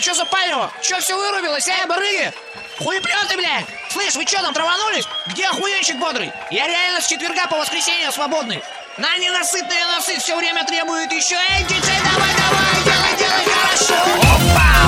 что за палево? Че все вырубилось, барыги? Хуеплеты, блядь! Слышь, вы что там, траванулись? Где охуенщик бодрый? Я реально с четверга по воскресенье свободный. На ненасытные носы все время требуют еще. Эй, диджей, давай, делай хорошо! Опа!